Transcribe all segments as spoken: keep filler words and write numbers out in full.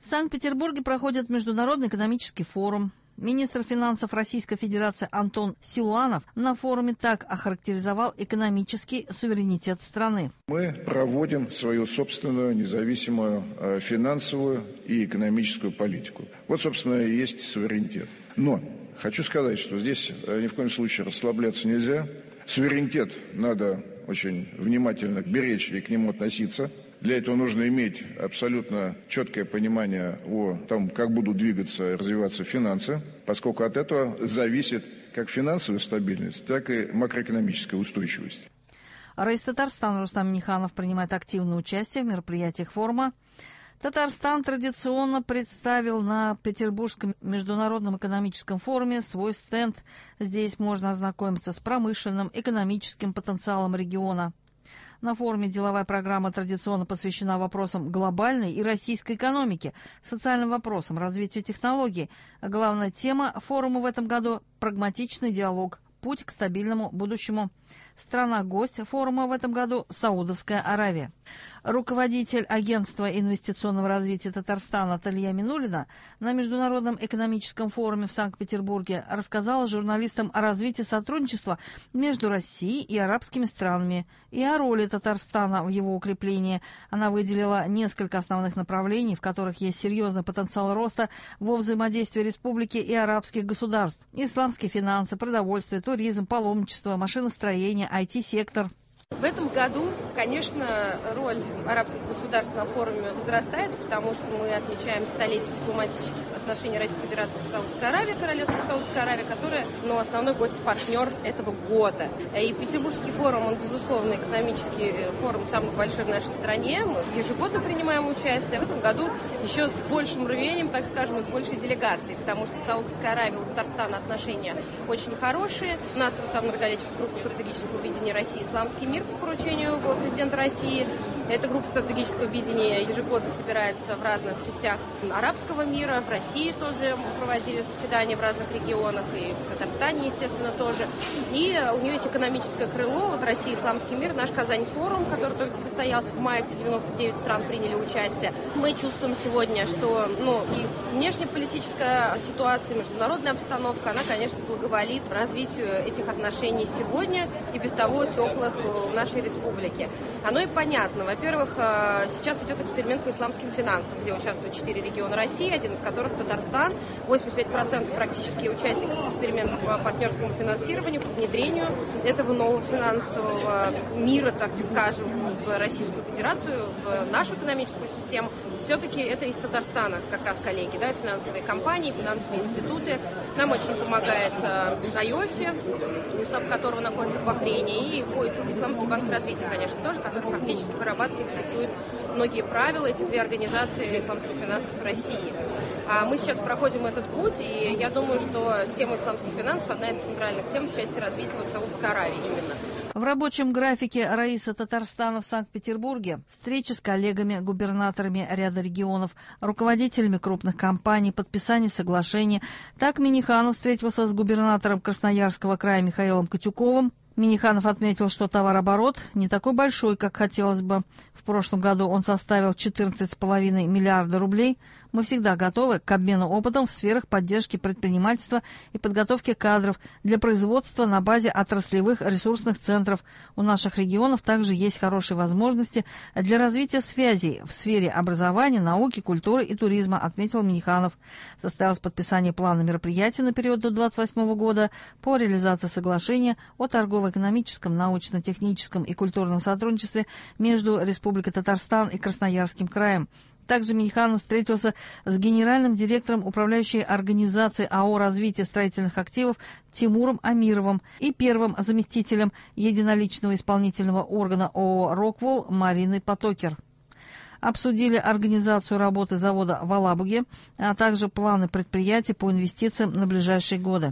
В Санкт-Петербурге проходит Международный экономический форум. Министр финансов Российской Федерации Антон Силуанов на форуме так охарактеризовал экономический суверенитет страны. Мы проводим свою собственную независимую финансовую и экономическую политику. Вот, собственно, и есть суверенитет. Но хочу сказать, что здесь ни в коем случае расслабляться нельзя. Суверенитет надо очень внимательно беречь и к нему относиться. Для этого нужно иметь абсолютно четкое понимание о том, как будут двигаться и развиваться финансы, поскольку от этого зависит как финансовая стабильность, так и макроэкономическая устойчивость. Раис Татарстана Рустам Минниханов принимает активное участие в мероприятиях форума. Татарстан традиционно представил на Петербургском международном экономическом форуме свой стенд. Здесь можно ознакомиться с промышленным, экономическим потенциалом региона. На форуме деловая программа традиционно посвящена вопросам глобальной и российской экономики, социальным вопросам, развитию технологий. Главная тема форума в этом году – прагматичный диалог, путь к стабильному будущему. Страна-гость форума в этом году – Саудовская Аравия. Руководитель Агентства инвестиционного развития Татарстана Талия Минулина на Международном экономическом форуме в Санкт-Петербурге рассказала журналистам о развитии сотрудничества между Россией и арабскими странами и о роли Татарстана в его укреплении. Она выделила несколько основных направлений, в которых есть серьезный потенциал роста во взаимодействии республики и арабских государств. Исламские финансы, продовольствие, туризм, паломничество, машиностроение, ай ти-сектор. В этом году, конечно, роль арабских государств на форуме возрастает, потому что мы отмечаем столетие дипломатических отношений Российской Федерации с Саудовской Аравией, Королевство Саудовской Аравии, которое, ну, основной гость-партнер этого года. И Петербургский форум, он, безусловно, экономический форум самый большой в нашей стране. Мы ежегодно принимаем участие. В этом году еще с большим рвением, так скажем, и с большей делегацией, потому что Саудовская Аравия и Татарстан отношения очень хорошие. У нас Рустам Нургалиевич в группе стратегического видения России «Исламский мир» по поручению президента России. Эта группа стратегического видения ежегодно собирается в разных частях арабского мира. В России тоже проводили заседания в разных регионах, и в Татарстане, естественно, тоже. И у нее есть экономическое крыло. Вот Россия, Исламский мир, наш Казань-форум, который только состоялся в мае, где девяносто девять стран приняли участие. Мы чувствуем сегодня, что ну, и внешнеполитическая ситуация, и международная обстановка, она, конечно, благоволит развитию этих отношений сегодня и без того теплых в нашей республике. Оно и понятно. Во-первых, сейчас идет эксперимент по исламским финансам, где участвуют четыре региона России, один из которых Татарстан. восемьдесят пять процентов практически участников эксперимента по партнерскому финансированию, по внедрению этого нового финансового мира, так скажем, в Российскую Федерацию, в нашу экономическую систему. Все-таки это из Татарстана как раз коллеги, да, финансовые компании, финансовые институты. Нам очень помогает АЙОФИ, штаб которого находится в Бахрейне, и Исламский банк развития, конечно, тоже, который фактически вырабатывает, диктует многие правила, эти две организации исламских финансов в России. А мы сейчас проходим этот путь, и я думаю, что тема исламских финансов одна из центральных тем в части развития вот Саудовской Аравии именно. В рабочем графике Раиса Татарстана в Санкт-Петербурге встречи с коллегами-губернаторами ряда регионов, руководителями крупных компаний, подписание соглашений. Так Минниханов встретился с губернатором Красноярского края Михаилом Котюковым. Минниханов отметил, что товарооборот не такой большой, как хотелось бы. В прошлом году он составил четырнадцать целых пять десятых миллиарда рублей. Мы всегда готовы к обмену опытом в сферах поддержки предпринимательства и подготовки кадров для производства на базе отраслевых ресурсных центров. У наших регионов также есть хорошие возможности для развития связей в сфере образования, науки, культуры и туризма, отметил Минниханов. Состоялось подписание плана мероприятий на период до двадцать восьмого года по реализации соглашения о торгово-экономическом, научно-техническом и культурном сотрудничестве между Республикой Татарстан и Красноярским краем. Также Минниханов встретился с генеральным директором управляющей организации АО «Развитие строительных активов» Тимуром Амировым и первым заместителем единоличного исполнительного органа ООО «Рокволл» Мариной Потокер. Обсудили организацию работы завода в Алабуге, а также планы предприятий по инвестициям на ближайшие годы.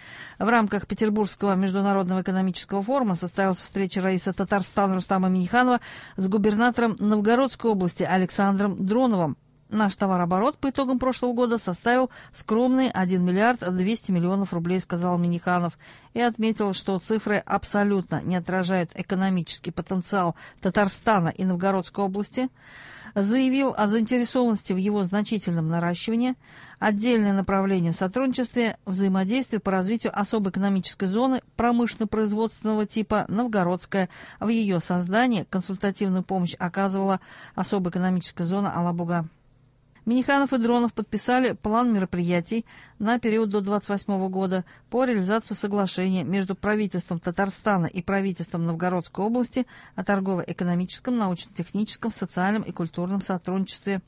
В рамках Петербургского международного экономического форума состоялась встреча Раиса Татарстана Рустама Минниханова с губернатором Новгородской области Александром Дроновым. Наш товарооборот по итогам прошлого года составил скромные один миллиард двести миллионов рублей, сказал Минниханов, и отметил, что цифры абсолютно не отражают экономический потенциал Татарстана и Новгородской области. Заявил о заинтересованности в его значительном наращивании, отдельное направление в сотрудничестве, взаимодействие по развитию особой экономической зоны промышленно-производственного типа «Новгородская». В ее создании консультативную помощь оказывала особая экономическая зона Алабуга. Минниханов и Дронов подписали план мероприятий на период до двадцать восьмого года по реализации соглашения между правительством Татарстана и правительством Новгородской области о торгово-экономическом, научно-техническом, социальном и культурном сотрудничестве.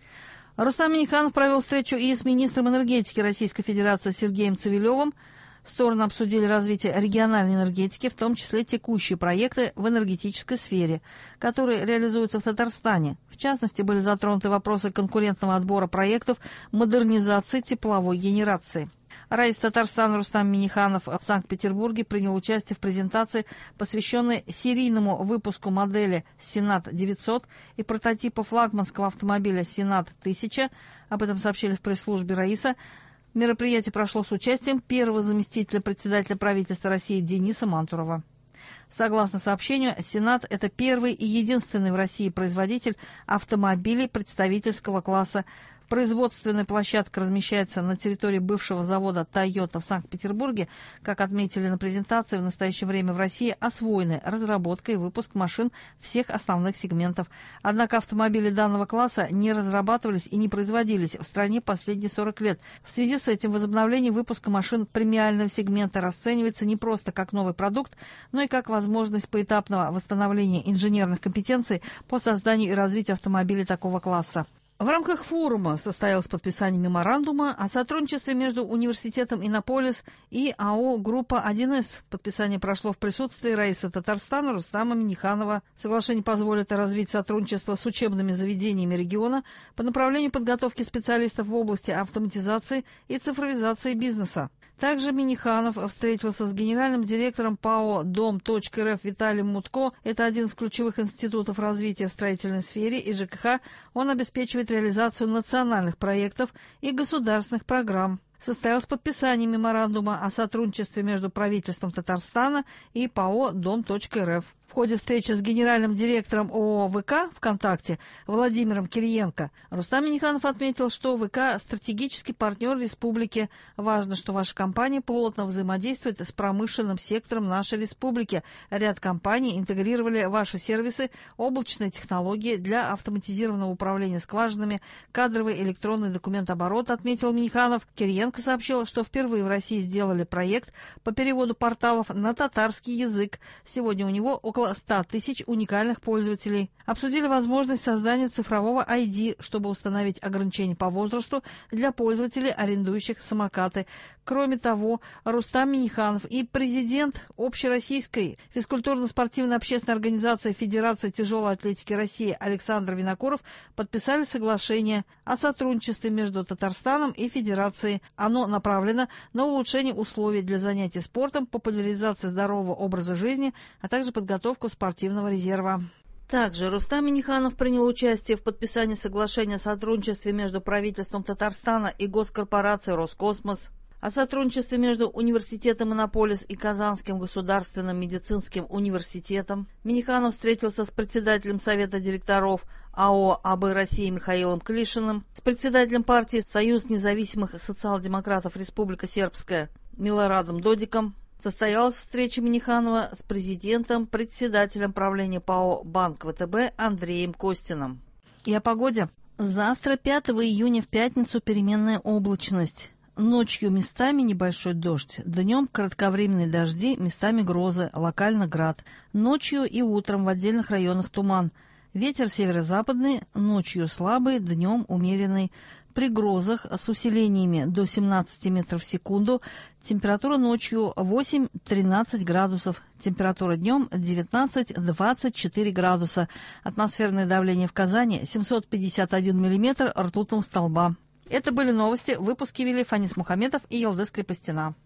Рустам Минниханов провел встречу и с министром энергетики Российской Федерации Сергеем Цивилевым. Стороны обсудили развитие региональной энергетики, в том числе текущие проекты в энергетической сфере, которые реализуются в Татарстане. В частности, были затронуты вопросы конкурентного отбора проектов модернизации тепловой генерации. Раис Татарстана Рустам Минниханов в Санкт-Петербурге принял участие в презентации, посвященной серийному выпуску модели Сенат девятьсот и прототипа флагманского автомобиля Сенат тысяча. Об этом сообщили в пресс-службе Раиса. Мероприятие прошло с участием первого заместителя председателя правительства России Дениса Мантурова. Согласно сообщению, Сенат – это первый и единственный в России производитель автомобилей представительского класса. Производственная площадка размещается на территории бывшего завода «Тойота» в Санкт-Петербурге. Как отметили на презентации, в настоящее время в России освоены разработка и выпуск машин всех основных сегментов. Однако автомобили данного класса не разрабатывались и не производились в стране последние сорок лет. В связи с этим возобновление выпуска машин премиального сегмента расценивается не просто как новый продукт, но и как возможность поэтапного восстановления инженерных компетенций по созданию и развитию автомобилей такого класса. В рамках форума состоялось подписание меморандума о сотрудничестве между университетом «Иннополис» и АО «Группа один эс». Подписание прошло в присутствии Раиса Татарстана Рустама Минниханова. Соглашение позволит развить сотрудничество с учебными заведениями региона по направлению подготовки специалистов в области автоматизации и цифровизации бизнеса. Также Минниханов встретился с генеральным директором ПАО «Дом.РФ» Виталием Мутко. Это один из ключевых институтов развития в строительной сфере и ЖКХ. Он обеспечивает реализацию национальных проектов и государственных программ. Состоялось подписание меморандума о сотрудничестве между правительством Татарстана и ПАО «Дом.РФ». В ходе встречи с генеральным директором ООО «ВК» ВКонтакте Владимиром Кириенко Рустам Минниханов отметил, что ВК – стратегический партнер республики. Важно, что ваша компания плотно взаимодействует с промышленным сектором нашей республики. Ряд компаний интегрировали ваши сервисы, облачные технологии для автоматизированного управления скважинами, кадровый электронный документооборот, отметил Минниханов. Кириенко сообщил, что впервые в России сделали проект по переводу порталов на татарский язык. Сегодня у него около ста тысяч уникальных пользователей. Обсудили возможность создания цифрового ай ди, чтобы установить ограничения по возрасту для пользователей, арендующих самокаты. Кроме того, Рустам Минниханов и президент Общероссийской физкультурно-спортивной общественной организации Федерации тяжелой атлетики России Александр Винокуров подписали соглашение о сотрудничестве между Татарстаном и Федерацией. Оно направлено на улучшение условий для занятий спортом, популяризацию здорового образа жизни, а также подготовку спортивного резерва. Также Рустам Минниханов принял участие в подписании соглашения о сотрудничестве между правительством Татарстана и госкорпорацией «Роскосмос», о сотрудничестве между университетом «Иннополис» и Казанским государственным медицинским университетом. Минниханов встретился с председателем Совета директоров АО «АБ России» Михаилом Клишиным, с председателем партии «Союз независимых социал-демократов Республика Сербская» Милорадом Додиком. Состоялась встреча Минниханова с президентом, председателем правления ПАО «Банк ВТБ» Андреем Костиным. И о погоде. Завтра, пятого июня, в пятницу, переменная облачность. Ночью местами небольшой дождь, днем кратковременные дожди, местами грозы, локально град. Ночью и утром в отдельных районах туман. Ветер северо-западный, ночью слабый, днем умеренный. При грозах с усилениями до семнадцати метров в секунду. Температура ночью восемь-тринадцать градусов. Температура днем девятнадцать-двадцать четыре градуса. Атмосферное давление в Казани семьсот пятьдесят один миллиметр ртутного столба. Это были новости. Выпуски вели Фанис Мухаметов и Елдес Крепостина.